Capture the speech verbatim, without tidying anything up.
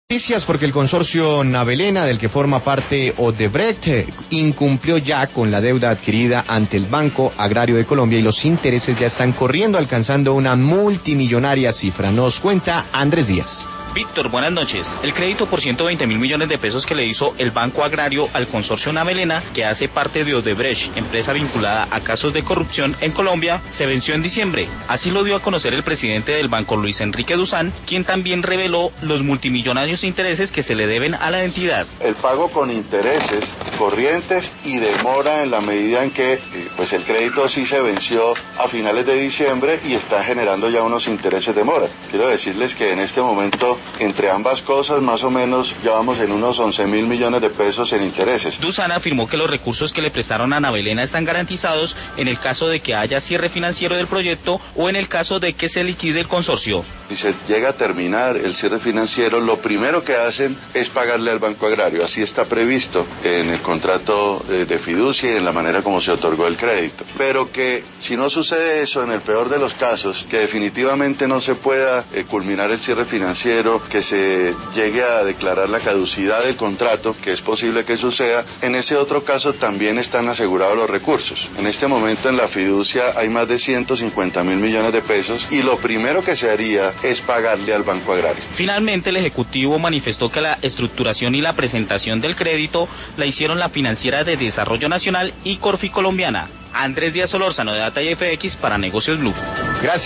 Noticias porque el consorcio Navelena, del que forma parte Odebrecht, incumplió ya con la deuda adquirida ante el Banco Agrario de Colombia y los intereses ya están corriendo, alcanzando una multimillonaria cifra. Nos cuenta Andrés Díaz. Víctor, buenas noches. El crédito por ciento veinte mil millones de pesos que le hizo el Banco Agrario al consorcio Navelena, que hace parte de Odebrecht, empresa vinculada a casos de corrupción en Colombia, se venció en diciembre. Así lo dio a conocer el presidente del banco, Luis Enrique Duzán, quien también reveló los multimillonarios intereses que se le deben a la entidad. El pago con intereses corrientes y demora en la medida en que pues el crédito sí se venció a finales de diciembre y está generando ya unos intereses de mora. Quiero decirles que en este momento, entre ambas cosas, más o menos ya vamos en unos once mil millones de pesos en intereses. Duzán afirmó que los recursos que le prestaron a Navelena están garantizados en el caso de que haya cierre financiero del proyecto o en el caso de que se liquide el consorcio. Si se llega a terminar el cierre financiero, lo primero que hacen es pagarle al Banco Agrario. Así está previsto en el contrato de fiducia y en la manera como se otorgó el crédito. Pero que si no sucede eso, en el peor de los casos, que definitivamente no se pueda eh, culminar el cierre financiero, que se llegue a declarar la caducidad del contrato, que es posible que suceda, en ese otro caso también están asegurados los recursos. En este momento en la fiducia hay más de ciento cincuenta mil millones de pesos y lo primero que se haría es pagarle al Banco Agrario. Finalmente, el Ejecutivo manifestó que la estructuración y la presentación del crédito la hicieron la Financiera de Desarrollo Nacional y Corfi Colombiana. Andrés Díaz Solórzano, de Data y F X para Negocios Blue. Gracias.